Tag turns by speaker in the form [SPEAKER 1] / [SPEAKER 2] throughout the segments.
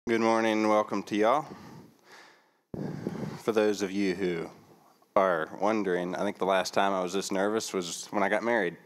[SPEAKER 1] Good morning and welcome to y'all. For those of you who are wondering, I think the last time I was this nervous was when I got married.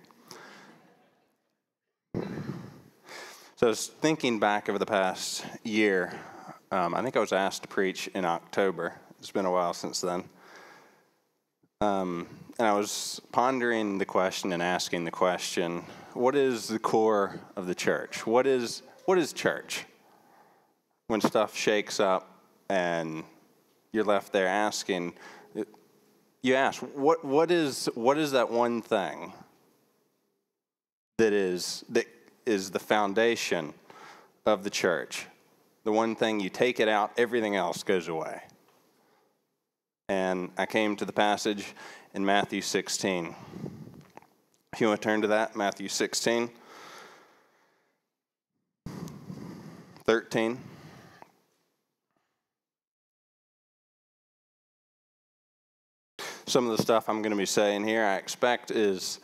[SPEAKER 1] So I was thinking back over the past year. I think I was asked to preach in October. It's been a while since then. And I was pondering the question and asking the question, what is the core of the church? What is church? When stuff shakes up and you're left there asking, you ask, what is that one thing that is the foundation of the church? The one thing, you take it out, everything else goes away. And I came to the passage in Matthew 16. If you want to turn to that, Matthew 16, 13. Some of the stuff I'm going to be saying here, I expect is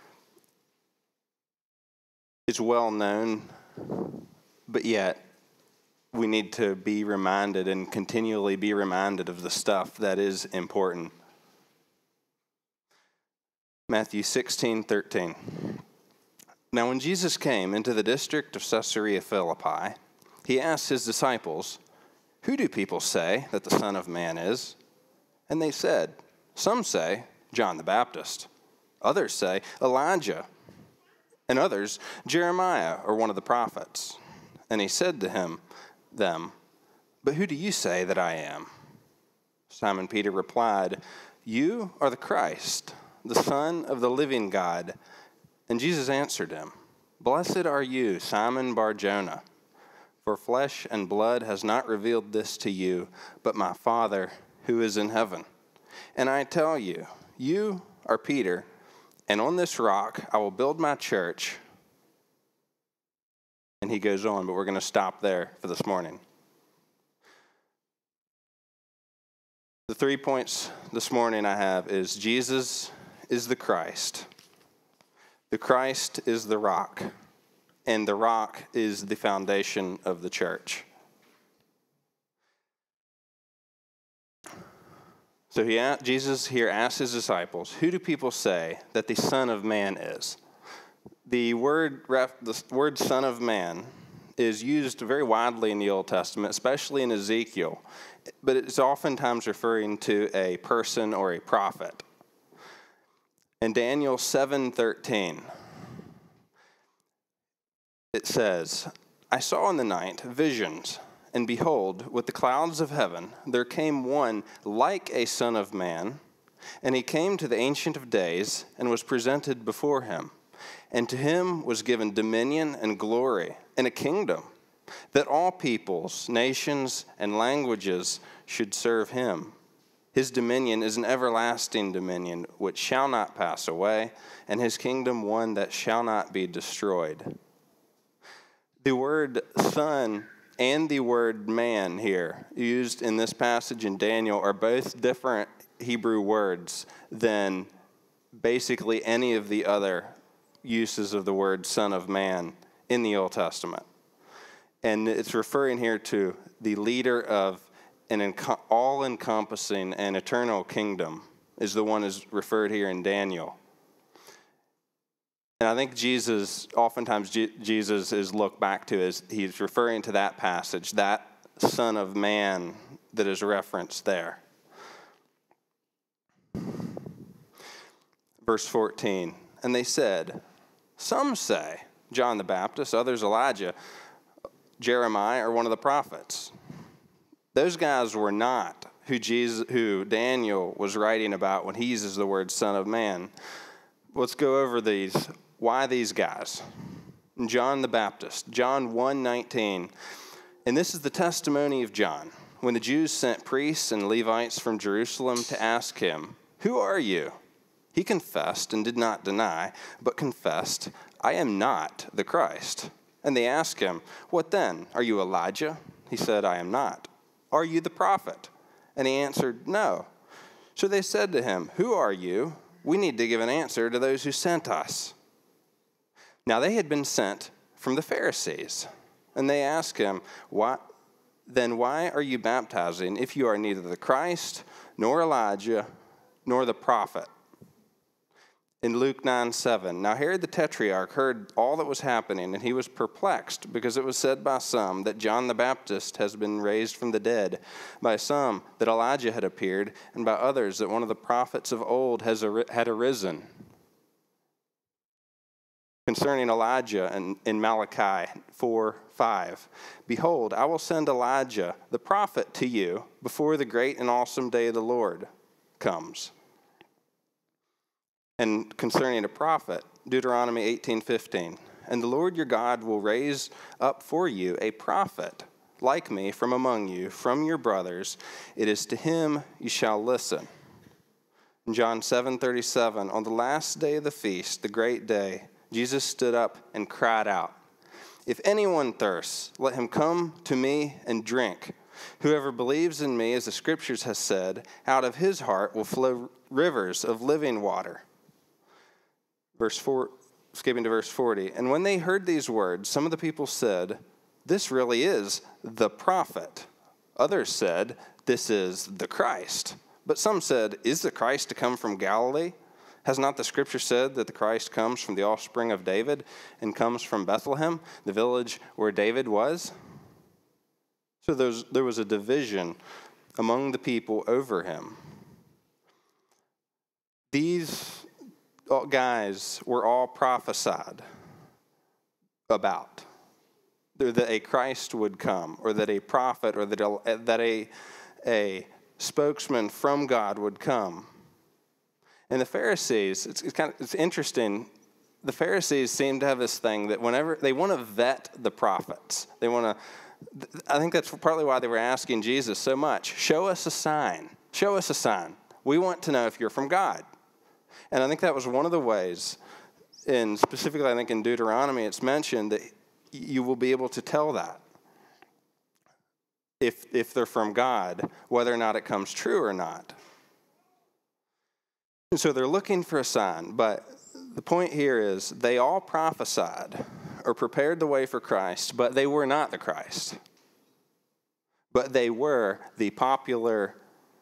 [SPEAKER 1] well known, but yet we need to be reminded and continually be reminded of the stuff that is important. Matthew 16:13. Now when Jesus came into the district of Caesarea Philippi, he asked his disciples, "Who do people say that the Son of Man is?" And they said, "Some say John the Baptist, others say Elijah, and others Jeremiah or one of the prophets." And he said to them, "But who do you say that I am?" Simon Peter replied, "You are the Christ, the Son of the living God." And Jesus answered him, "Blessed are you, Simon Bar-Jonah, for flesh and blood has not revealed this to you, but my Father who is in heaven. And I tell you, you are Peter, and on this rock I will build my church." And he goes on, but we're going to stop there for this morning. The 3 points this morning I have is Jesus is the Christ. The Christ is the rock, and the rock is the foundation of the church. So Jesus here asks his disciples, who do people say that the Son of Man is? The word Son of Man is used very widely in the Old Testament, especially in Ezekiel, but it's oftentimes referring to a person or a prophet. In Daniel 7:13, it says, "I saw in the night visions, and behold, with the clouds of heaven, there came one like a son of man, and he came to the Ancient of Days and was presented before him. And to him was given dominion and glory and a kingdom, that all peoples, nations, and languages should serve him. His dominion is an everlasting dominion which shall not pass away, and his kingdom one that shall not be destroyed." The word son and the word man here, used in this passage in Daniel, are both different Hebrew words than basically any of the other uses of the word Son of Man in the Old Testament. And it's referring here to the leader of an all-encompassing and eternal kingdom is the one is referred here in Daniel. And I think oftentimes Jesus is looked back to as he's referring to that passage, that Son of Man that is referenced there. Verse 14, "And they said, some say John the Baptist, others Elijah, Jeremiah, or one of the prophets." Those guys were not who Daniel was writing about when he uses the word Son of Man. Let's go over these. Why these guys? John the Baptist, John 1:19. "And this is the testimony of John, when the Jews sent priests and Levites from Jerusalem to ask him, 'Who are you?' He confessed and did not deny, but confessed, 'I am not the Christ.' And they asked him, 'What then? Are you Elijah?' He said, 'I am not.' 'Are you the prophet?' And he answered, 'No.' So they said to him, 'Who are you? We need to give an answer to those who sent us.' Now they had been sent from the Pharisees, and they asked him, 'Why then why are you baptizing if you are neither the Christ, nor Elijah, nor the prophet? In Luke 9:7, now Herod the Tetrarch heard all that was happening, and he was perplexed, because it was said by some that John the Baptist has been raised from the dead, by some that Elijah had appeared, and by others that one of the prophets of old had arisen. Concerning Elijah in Malachi 4:5, behold, I will send Elijah the prophet to you before the great and awesome day of the Lord comes. And concerning a prophet, Deuteronomy 18:15, and the Lord your God will raise up for you a prophet like me from among you, from your brothers. It is to him you shall listen. In John 7:37, on the last day of the feast, the great day, Jesus stood up and cried out, if anyone thirsts, let him come to me and drink. Whoever believes in me, as the scriptures has said, out of his heart will flow rivers of living water. Skipping to verse 40. And when they heard these words, some of the people said, this really is the prophet. Others said, this is the Christ. But some said, is the Christ to come from Galilee? Has not the scripture said that the Christ comes from the offspring of David and comes from Bethlehem, the village where David was? So there was a division among the people over him. These guys were all prophesied about. That a Christ would come, or that a prophet, or that a spokesman from God would come. And the Pharisees, it's interesting. The Pharisees seem to have this thing that whenever they want to vet the prophets, I think that's partly why they were asking Jesus so much. Show us a sign. Show us a sign. We want to know if you're from God. And I think that was one of the ways, and specifically I think in Deuteronomy it's mentioned that you will be able to tell that if they're from God, whether or not it comes true or not. And so they're looking for a sign, but the point here is they all prophesied or prepared the way for Christ, but they were not the Christ. But they were the popular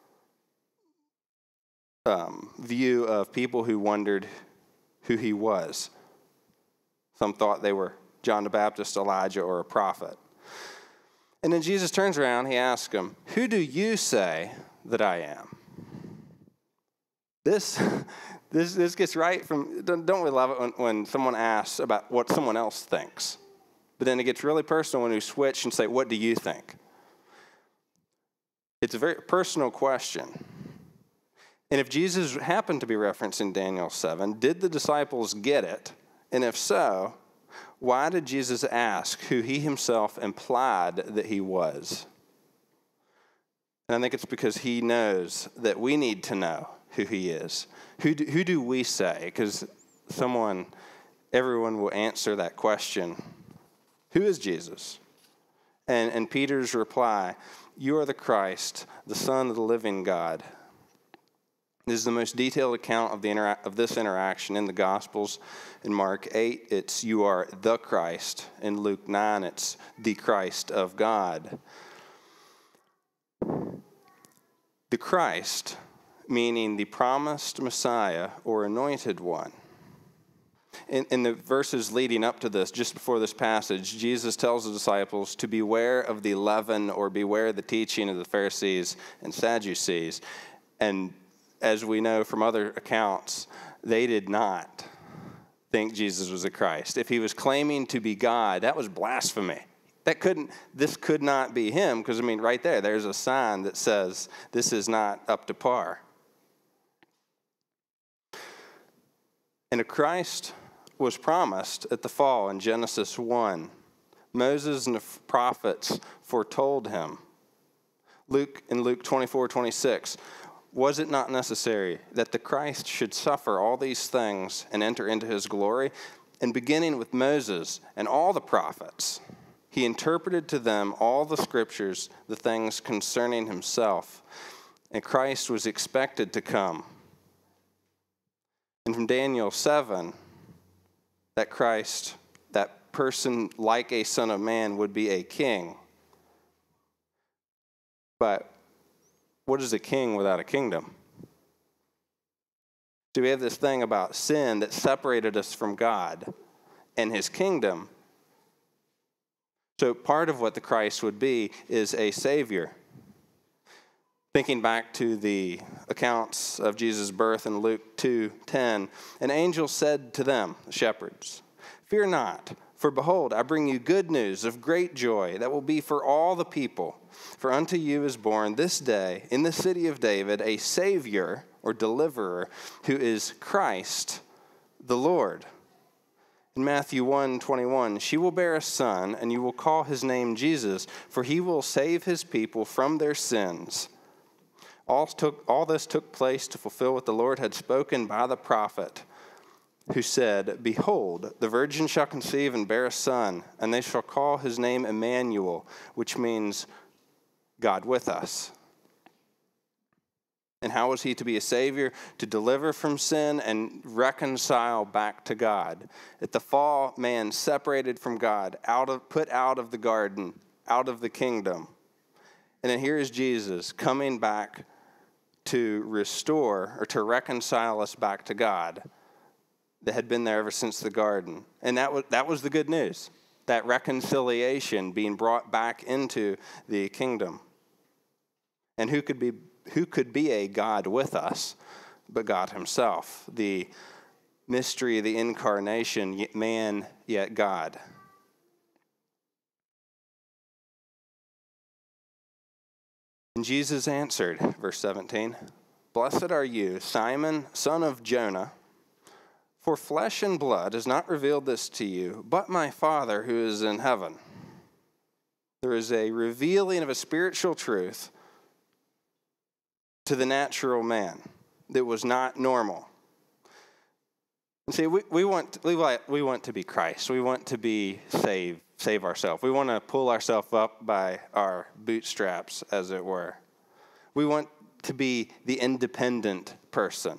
[SPEAKER 1] view of people who wondered who he was. Some thought they were John the Baptist, Elijah, or a prophet. And then Jesus turns around, he asks them, who do you say that I am? This gets right from, don't we love it when someone asks about what someone else thinks? But then it gets really personal when we switch and say, what do you think? It's a very personal question. And if Jesus happened to be referenced in Daniel 7, did the disciples get it? And if so, why did Jesus ask who he himself implied that he was? And I think it's because he knows that we need to know who he is. Who do we say? Because everyone will answer that question. Who is Jesus? And Peter's reply, you are the Christ, the Son of the living God. This is the most detailed account of this interaction in the Gospels. In Mark 8, it's you are the Christ. In Luke 9, it's the Christ of God. The Christ, meaning the promised Messiah or anointed one. In the verses leading up to this, just before this passage, Jesus tells the disciples to beware of the leaven or beware the teaching of the Pharisees and Sadducees. And as we know from other accounts, they did not think Jesus was the Christ. If he was claiming to be God, that was blasphemy. This could not be him, because, right there's a sign that says this is not up to par. And a Christ was promised at the fall in Genesis 1. Moses and the prophets foretold him. In Luke 24:26, was it not necessary that the Christ should suffer all these things and enter into his glory? And beginning with Moses and all the prophets, he interpreted to them all the scriptures, the things concerning himself. And Christ was expected to come. And from Daniel 7, that Christ, that person like a son of man, would be a king. But what is a king without a kingdom? Do we have this thing about sin that separated us from God and his kingdom? So part of what the Christ would be is a savior. Thinking back to the accounts of Jesus' birth in Luke 2:10, an angel said to them, the shepherds, "Fear not, for behold, I bring you good news of great joy that will be for all the people. For unto you is born this day in the city of David a Savior," or deliverer, "who is Christ the Lord." In Matthew 1:21, "She will bear a son, and you will call his name Jesus, for he will save his people from their sins." All this took place to fulfill what the Lord had spoken by the prophet, who said, "Behold, the virgin shall conceive and bear a son, and they shall call his name Emmanuel," which means God with us. And how was he to be a savior? To deliver from sin and reconcile back to God. At the fall, man separated from God, put out of the garden, out of the kingdom. And then here is Jesus coming back to restore or to reconcile us back to God that had been there ever since the garden. And that was the good news, that reconciliation being brought back into the kingdom. And who could be a God with us but God himself? The mystery of the incarnation, yet man, yet God. And Jesus answered, verse 17, "Blessed are you, Simon, son of Jonah, for flesh and blood has not revealed this to you, but my Father who is in heaven." There is a revealing of a spiritual truth to the natural man that was not normal. And see, we want to be Christ. We want to be save ourselves. We want to pull ourselves up by our bootstraps, as it were. We want to be the independent person.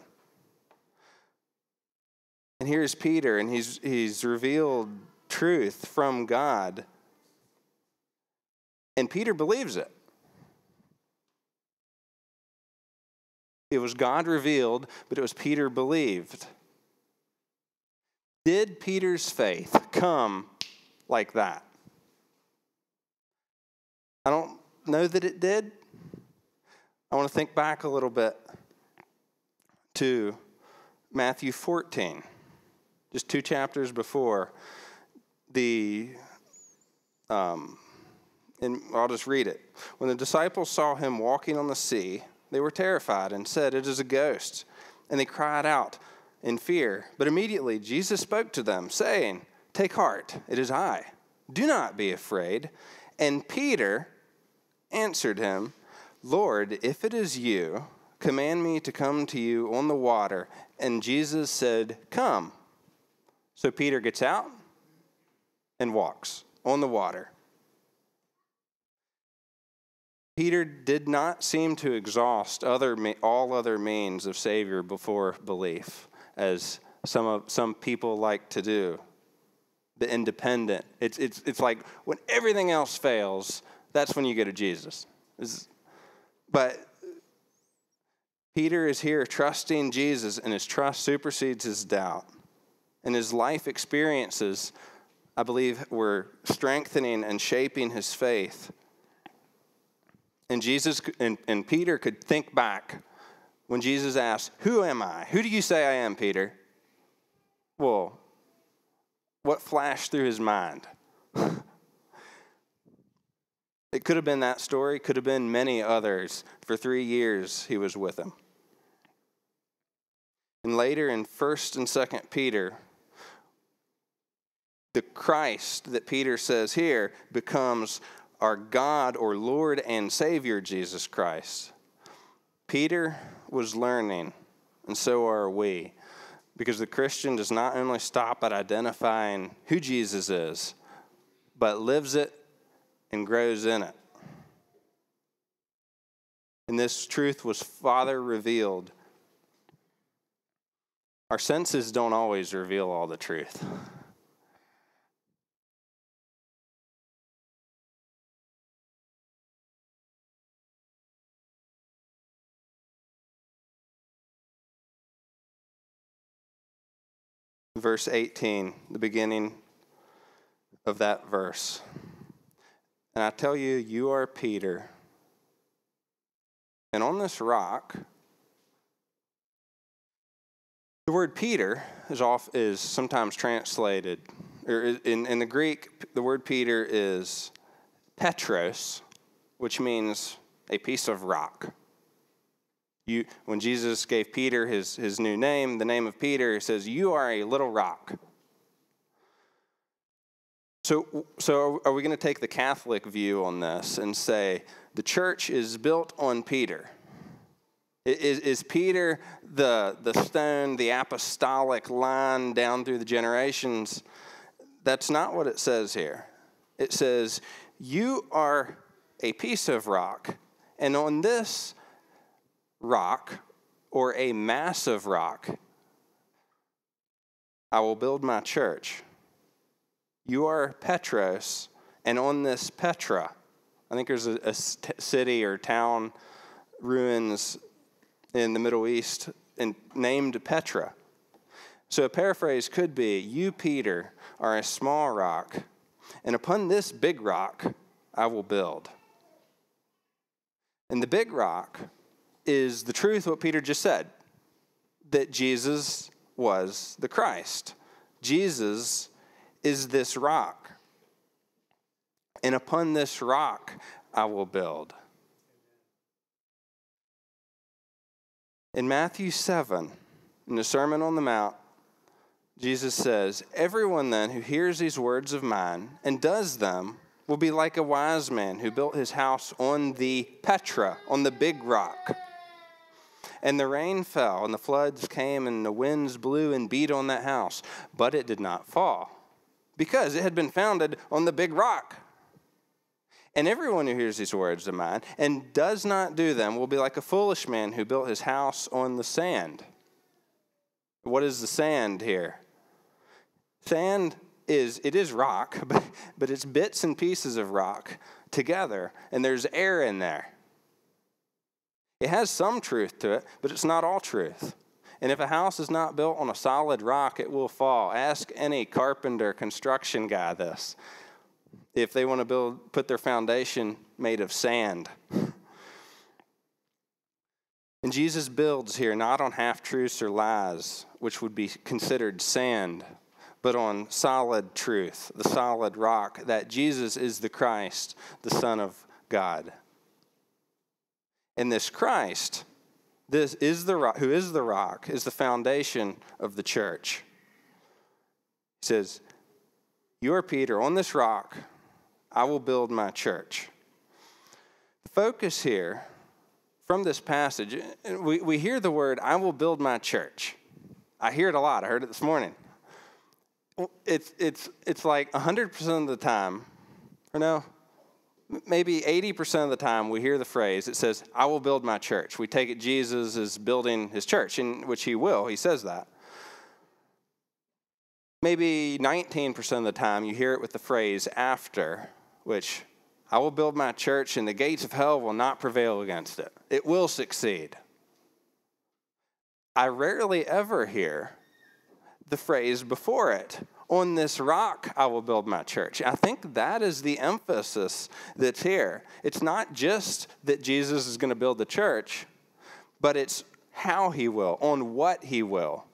[SPEAKER 1] And here's Peter, and he's revealed truth from God. And Peter believes it. It was God revealed, but it was Peter believed. Did Peter's faith come like that? I don't know that it did. I want to think back a little bit to Matthew 14, just 2 chapters before. And I'll just read it. "When the disciples saw him walking on the sea, they were terrified and said, 'It is a ghost.' And they cried out in fear. But immediately Jesus spoke to them, saying, 'Take heart, it is I. Do not be afraid.' And Peter answered him, 'Lord, if it is you, command me to come to you on the water.' And Jesus said, 'Come.' So Peter gets out and walks on the water. Peter did not seem to exhaust all other means of Savior before belief, as some people like to do. The independent. It's like when everything else fails, that's when you go to Jesus. But Peter is here trusting Jesus, and his trust supersedes his doubt. And his life experiences, I believe, were strengthening and shaping his faith. And Jesus and Peter could think back when Jesus asked, "Who am I? Who do you say I am, Peter?" Well, what flashed through his mind? It could have been that story, could have been many others. For 3 years he was with him. And later in 1st and 2nd Peter, the Christ that Peter says here becomes our God or Lord and Savior, Jesus Christ. Peter was learning, and so are we, because the Christian does not only stop at identifying who Jesus is, but lives it and grows in it. And this truth was Father revealed. Our senses don't always reveal all the truth. verse 18, the beginning of that verse. And I tell you, you are Peter, and on this rock, the word Peter is sometimes translated, or in the Greek, the word Peter is Petros, which means a piece of rock. When Jesus gave Peter his new name, the name of Peter, he says, you are a little rock. So are we going to take the Catholic view on this and say the church is built on Peter? Is Peter the stone, the apostolic line down through the generations? That's not what it says here. It says, you are a piece of rock, and on this rock, or a massive rock, I will build my church. You are Petros, and on this Petra, I think there's a city or town ruins in the Middle East and named Petra. So a paraphrase could be, you, Peter, are a small rock, and upon this big rock I will build. And the big rock is the truth, what Peter just said, that Jesus was the Christ. Jesus is this rock. And upon this rock I will build. In Matthew 7, in the Sermon on the Mount, Jesus says, everyone then who hears these words of mine and does them will be like a wise man who built his house on the Petra, on the big rock. And the rain fell, and the floods came, and the winds blew and beat on that house. But it did not fall, because it had been founded on the big rock. And everyone who hears these words of mine and does not do them will be like a foolish man who built his house on the sand. What is the sand here? Sand is rock, but it's bits and pieces of rock together, and there's air in there. It has some truth to it, but it's not all truth. And if a house is not built on a solid rock, it will fall. Ask any carpenter, construction guy this, if they want to put their foundation made of sand. And Jesus builds here not on half-truths or lies, which would be considered sand, but on solid truth, the solid rock, that Jesus is the Christ, the Son of God. And this Christ, this is the rock, who is the rock, is the foundation of the church. He says, you are Peter, on this rock I will build my church. The focus here from this passage, we hear the word, I will build my church. I hear it a lot. I heard it this morning. It's like 100% of the time, or no, maybe 80% of the time we hear the phrase, it says, I will build my church. We take it Jesus is building his church, in which he will. He says that. Maybe 19% of the time you hear it with the phrase after, which I will build my church and the gates of hell will not prevail against it. It will succeed. I rarely ever hear the phrase before it, on this rock I will build my church. I think that is the emphasis that's here. It's not just that Jesus is going to build the church, but it's how he will, on what he will.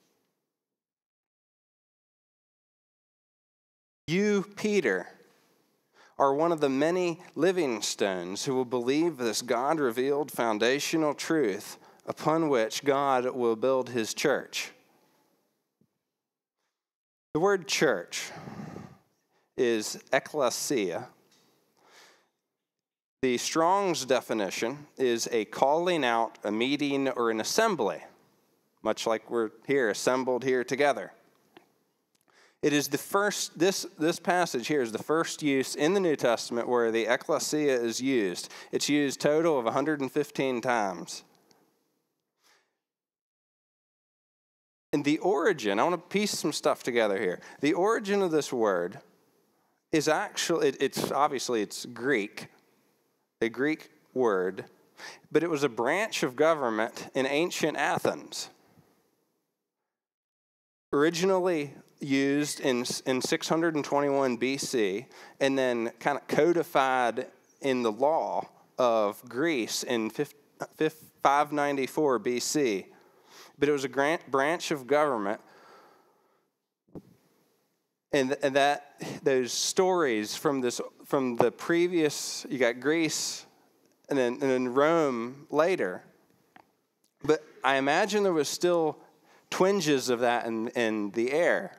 [SPEAKER 1] You, Peter, are one of the many living stones who will believe this God-revealed foundational truth upon which God will build his church. The word church is ekklesia. The Strong's definition is a calling out, a meeting, or an assembly, much like we're here, assembled here together. It is the first, this passage here is the first use in the New Testament where the ekklesia is used. It's used total of 115 times. And the origin, I want to piece some stuff together here. The origin of this word is actually, it's Greek, a Greek word, but it was a branch of government in ancient Athens. originally used in 621 BC and then kind of codified in the law of Greece in 594 BC. But it was a branch of government, and that those stories from the previous, you got Greece and then Rome later. But I imagine there was still twinges of that in the air.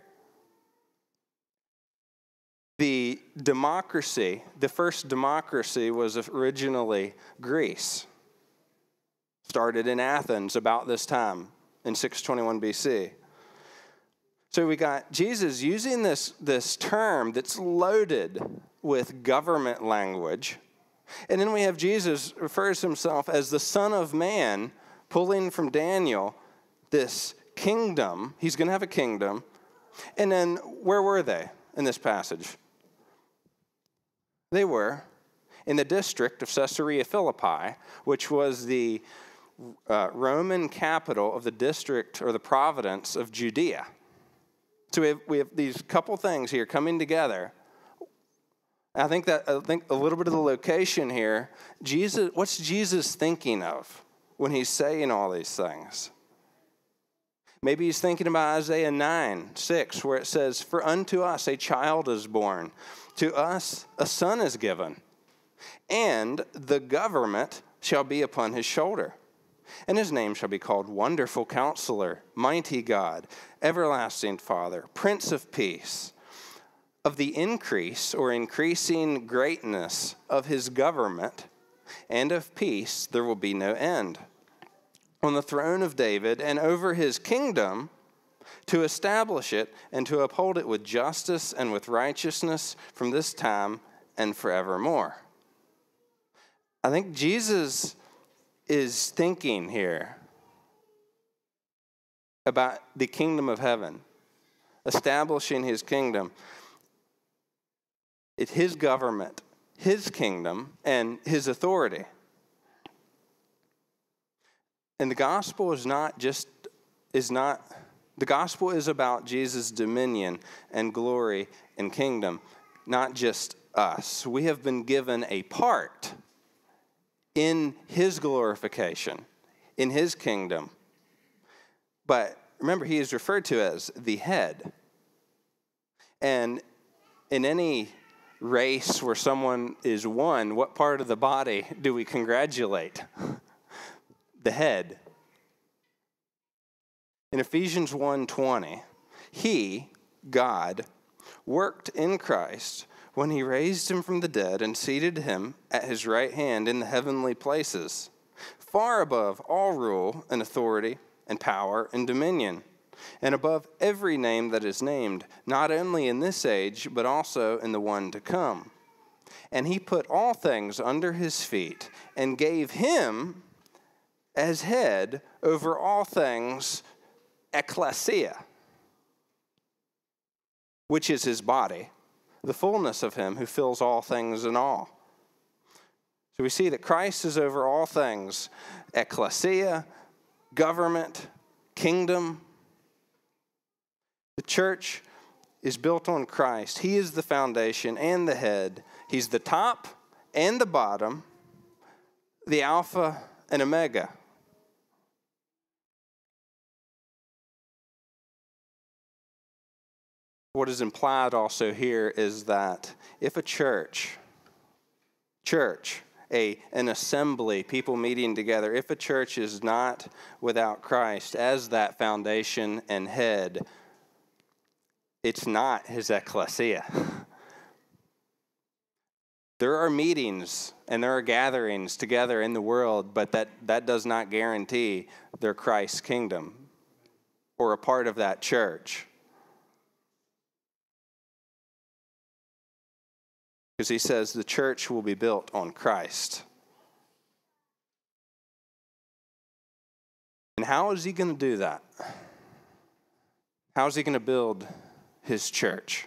[SPEAKER 1] The democracy, the first democracy was originally Greece. Started in Athens about this time in 621 BC. So we got Jesus using this term that's loaded with government language. And then we have Jesus refers to himself as the Son of Man, pulling from Daniel this kingdom. He's going to have a kingdom. And then where were they in this passage? They were in the district of Caesarea Philippi, which was the Roman capital of the district or the province of Judea. So we have these couple things here coming together. I think a little bit of the location here, what's Jesus thinking of when he's saying all these things? Maybe he's thinking about Isaiah 9:6, where it says, "For unto us a child is born, to us a son is given, and the government shall be upon his shoulder. And his name shall be called Wonderful Counselor, Mighty God, Everlasting Father, Prince of Peace. Of the increase or increasing greatness of his government and of peace there will be no end. On the throne of David and over his kingdom, to establish it and to uphold it with justice and with righteousness from this time and forevermore." I think Jesus is thinking here about the kingdom of heaven, establishing his kingdom. It's his government, his kingdom, and his authority. And the gospel the gospel is about Jesus' dominion and glory and kingdom, not just us. We have been given a part in his glorification, in his kingdom. But remember, he is referred to as the head. And in any race where someone is won, what part of the body do we congratulate? The head. In Ephesians 1:20, he, God, worked in Christ when he raised him from the dead and seated him at his right hand in the heavenly places, far above all rule and authority and power and dominion, and above every name that is named, not only in this age, but also in the one to come. And he put all things under his feet and gave him as head over all things, ecclesia, which is his body, the fullness of him who fills all things in all. So we see that Christ is over all things, ecclesia, government, kingdom. The church is built on Christ. He is the foundation and the head. He's the top and the bottom, the Alpha and Omega. What is implied also here is that if a church, an assembly, people meeting together, if a church is not without Christ as that foundation and head, it's not his ecclesia. There are meetings and there are gatherings together in the world, but that does not guarantee they're Christ's kingdom or a part of that church. Because he says the church will be built on Christ. And how is he going to do that? How is he going to build his church?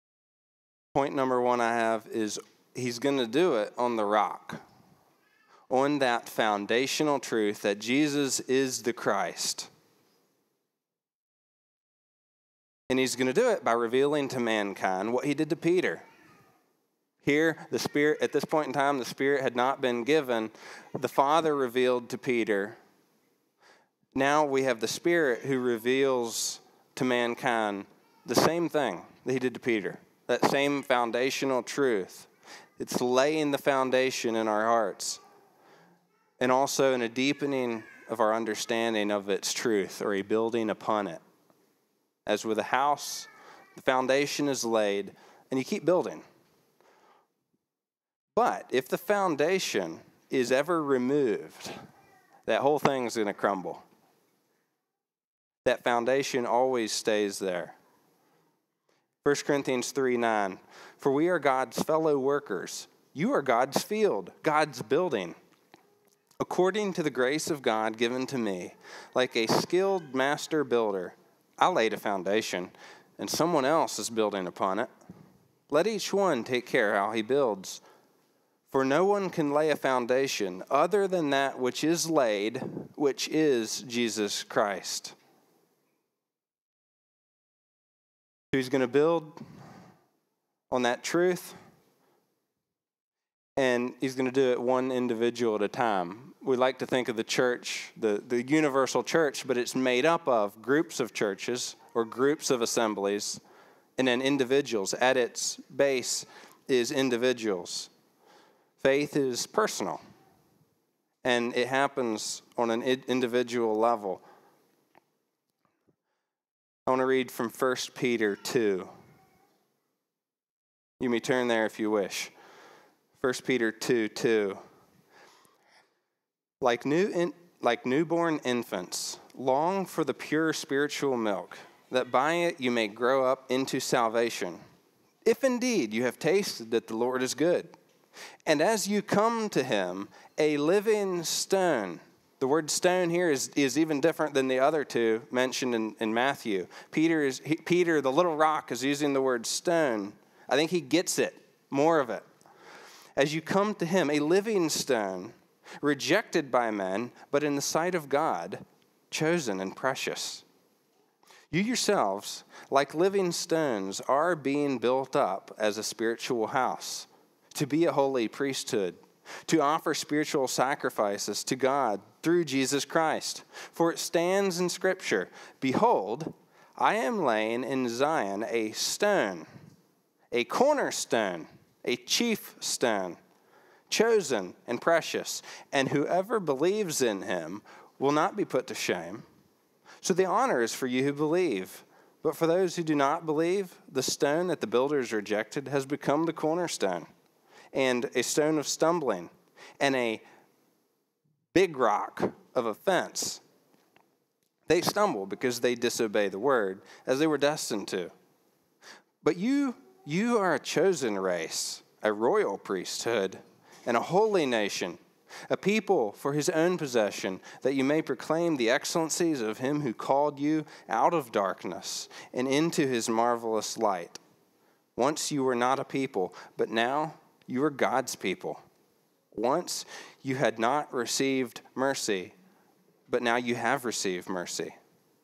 [SPEAKER 1] Point number one I have is he's going to do it on the rock, on that foundational truth that Jesus is the Christ. And he's going to do it by revealing to mankind what he did to Peter. Here, the Spirit, at this point in time, the Spirit had not been given. The Father revealed to Peter. Now we have the Spirit who reveals to mankind the same thing that he did to Peter, that same foundational truth. It's laying the foundation in our hearts and also in a deepening of our understanding of its truth, or a building upon it. As with a house, the foundation is laid and you keep building. But if the foundation is ever removed, that whole thing's going to crumble. That foundation always stays there. 1 Corinthians 3:9, for we are God's fellow workers. You are God's field, God's building. According to the grace of God given to me, like a skilled master builder, I laid a foundation, and someone else is building upon it. Let each one take care how he builds. For no one can lay a foundation other than that which is laid, which is Jesus Christ. Who's going to build on that truth? And he's going to do it one individual at a time. We like to think of the church, the universal church, but it's made up of groups of churches or groups of assemblies, and then individuals. At its base is individuals. Faith is personal, and it happens on an individual level. I want to read from 1 Peter 2. You may turn there if you wish. 1 Peter 2:2. Like newborn infants, long for the pure spiritual milk, that by it you may grow up into salvation, if indeed you have tasted that the Lord is good. And as you come to him, a living stone. The word stone here is even different than the other two mentioned in Matthew. Peter, the little rock, is using the word stone. I think he gets it, more of it. As you come to him, a living stone, rejected by men, but in the sight of God, chosen and precious. You yourselves, like living stones, are being built up as a spiritual house, to be a holy priesthood, to offer spiritual sacrifices to God through Jesus Christ. For it stands in Scripture, behold, I am laying in Zion a stone, a cornerstone, a chief stone, chosen and precious, and whoever believes in him will not be put to shame. So the honor is for you who believe. But for those who do not believe, the stone that the builders rejected has become the cornerstone, and a stone of stumbling, and a big rock of offense. They stumble because they disobey the word, as they were destined to. But you are a chosen race, a royal priesthood, and a holy nation, a people for his own possession, that you may proclaim the excellencies of him who called you out of darkness and into his marvelous light. Once you were not a people, but now you are God's people. Once you had not received mercy, but now you have received mercy.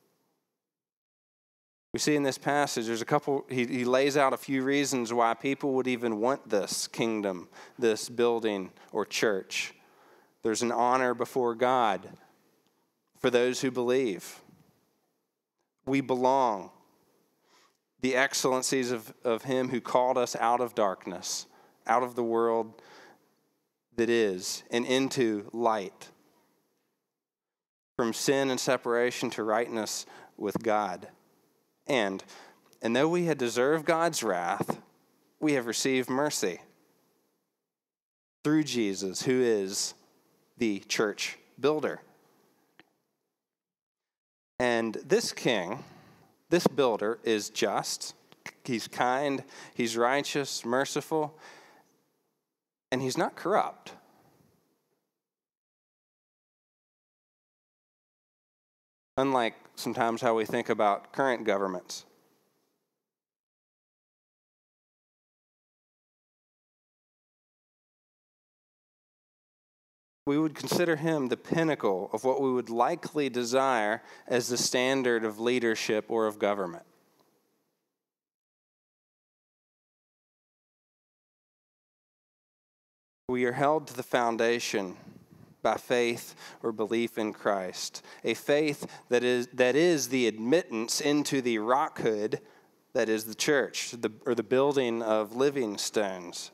[SPEAKER 1] We see in this passage, there's a couple, he lays out a few reasons why people would even want this kingdom, this building or church. There's an honor before God for those who believe. We belong. The excellencies of him who called us out of darkness, out of the world that is, and into light. From sin and separation to rightness with God. And though we had deserved God's wrath, we have received mercy through Jesus, who is the church builder. And this king, this builder, is just, he's kind, he's righteous, merciful, and he's not corrupt. Unlike sometimes how we think about current governments. we would consider him the pinnacle of what we would likely desire as the standard of leadership or of government. We are held to the foundation by faith or belief in Christ, a faith that is the admittance into the rockhood that is the church, or the building of living stones.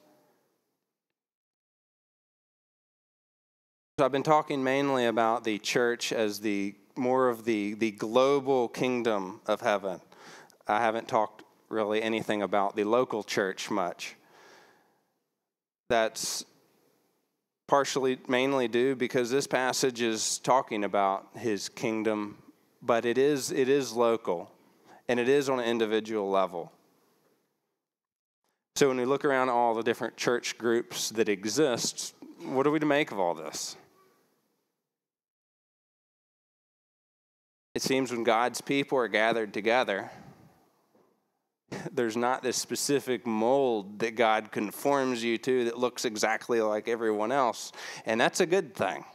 [SPEAKER 1] So I've been talking mainly about the church as more of the global kingdom of heaven. I haven't talked really anything about the local church much. That's mainly due because this passage is talking about his kingdom, but it is local, and it is on an individual level. So when we look around all the different church groups that exist, what are we to make of all this? It seems when God's people are gathered together, there's not this specific mold that God conforms you to that looks exactly like everyone else, and that's a good thing.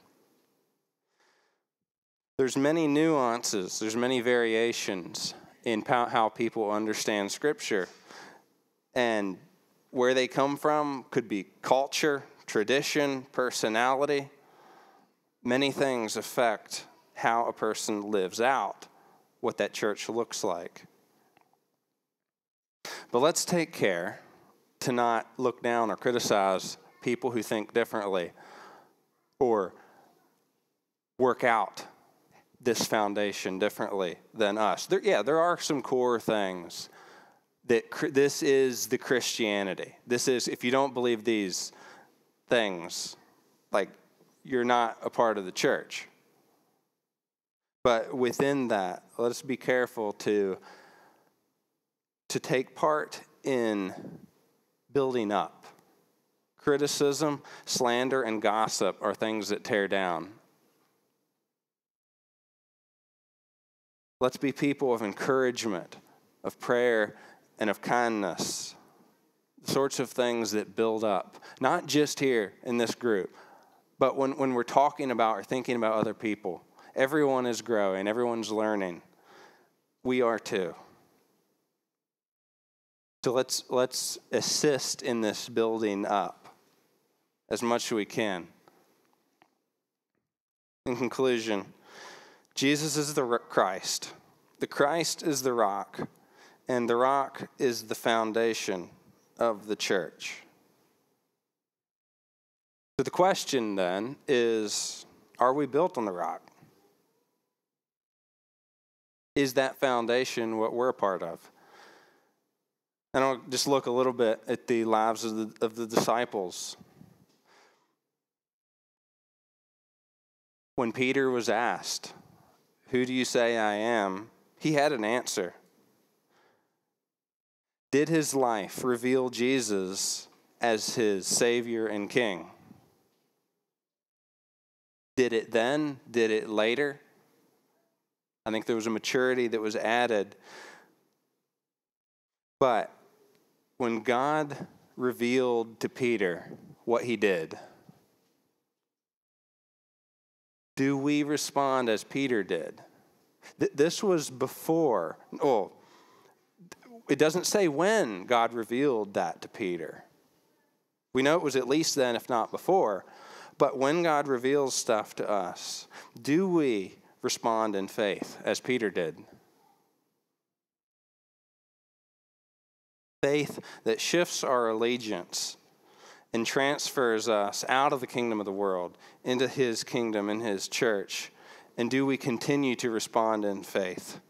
[SPEAKER 1] There's many nuances, there's many variations in how people understand Scripture, and where they come from could be culture, tradition, personality. Many things affect how a person lives out what that church looks like. But let's take care to not look down or criticize people who think differently or work out this foundation differently than us. There are some core things that this is the Christianity. This is, if you don't believe these things, like, you're not a part of the church. But within that, let us be careful to take part in building up. Criticism, slander, and gossip are things that tear down. Let's be people of encouragement, of prayer, and of kindness. The sorts of things that build up, not just here in this group, but when we're talking about or thinking about other people. Everyone is growing, everyone's learning. We are too. So let's assist in this building up as much as we can. In conclusion, Jesus is the Christ. The Christ is the rock, and the rock is the foundation of the church. So the question then is, are we built on the rock? Is that foundation what we're a part of? And I'll just look a little bit at the lives of the disciples. When Peter was asked, "Who do you say I am?" he had an answer. Did his life reveal Jesus as his Savior and King? Did it then? Did it later? I think there was a maturity that was added. But when God revealed to Peter what he did, do we respond as Peter did? This was before. It doesn't say when God revealed that to Peter. We know it was at least then, if not before. But when God reveals stuff to us, do we respond in faith as Peter did? Faith that shifts our allegiance and transfers us out of the kingdom of the world into his kingdom and his church. And do we continue to respond in faith?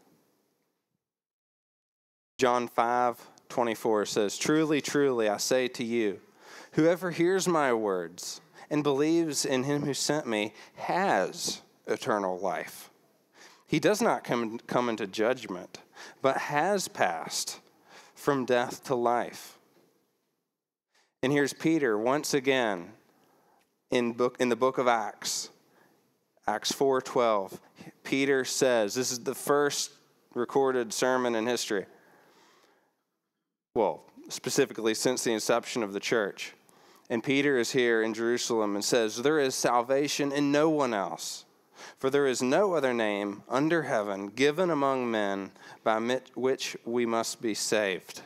[SPEAKER 1] John 5:24 says, "Truly, truly, I say to you, whoever hears my words and believes in him who sent me has eternal life. He does not come into judgment, but has passed from death to life." And here's Peter once again in the book of Acts. Acts 4:12. Peter says, this is the first recorded sermon in history. Well, specifically since the inception of the church. And Peter is here in Jerusalem and says, there is salvation in no one else, for there is no other name under heaven given among men by which we must be saved.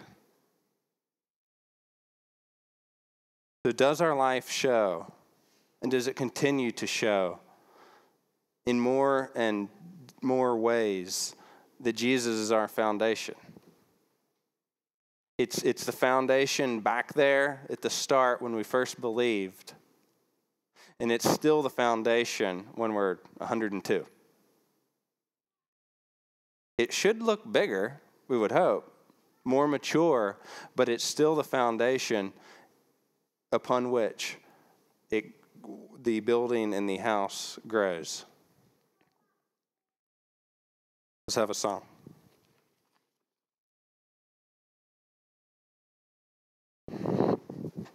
[SPEAKER 1] So does our life show, and does it continue to show in more and more ways that Jesus is our foundation? It's the foundation back there at the start when we first believed, and it's still the foundation when we're 102. It should look bigger, we would hope, more mature, but it's still the foundation upon which the building and the house grows. Let's have a song.